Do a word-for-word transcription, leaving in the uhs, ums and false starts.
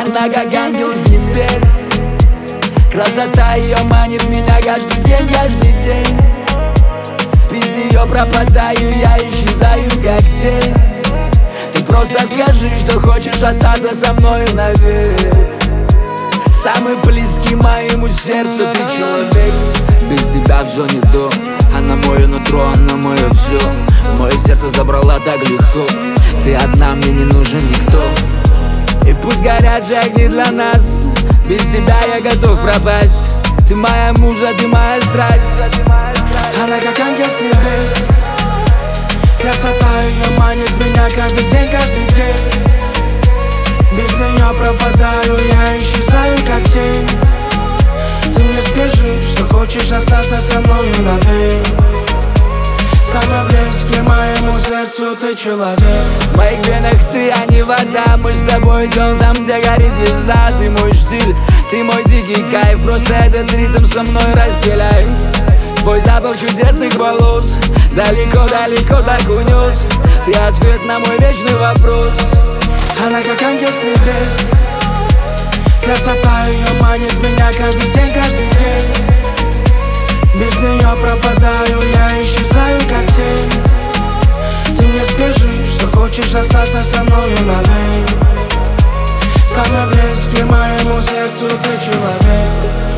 Она как ангел с небес. Красота ее манит меня каждый день, каждый день. Без нее пропадаю, я исчезаю как тень. Ты просто скажи, что хочешь остаться со мною навек. Самый близкий моему сердцу ты человек. Без тебя в зоне до. Она мое нутро, она мое все. Мое сердце забрала так легко. Ты одна, мне не нужен никто. И пусть горят все огни для нас, без тебя я готов пропасть. Ты моя муза, ты моя страсть. Она как ангел с небес. Красота ее манит меня каждый день, каждый день. Без нее пропадаю, я исчезаю как тень. Ты мне скажи, что хочешь остаться со мною навек. Самый близкий моему сердцу ты человек. В моих венах ты, а не вода. Мы с тобой идем там, где горит звезда. Ты мой штиль, ты мой дикий кайф. Просто этот ритм со мной разделяй. Твой запах чудесных волос далеко-далеко так унес. Ты ответ на мой вечный вопрос. Она как ангел с небес. Красота ее манит меня каждый день, каждый день. Без нее пропадаю, я исчезаю как тень. Ты мне скажи, что хочешь остаться со мною навек. Самый близкий моему сердцу ты человек.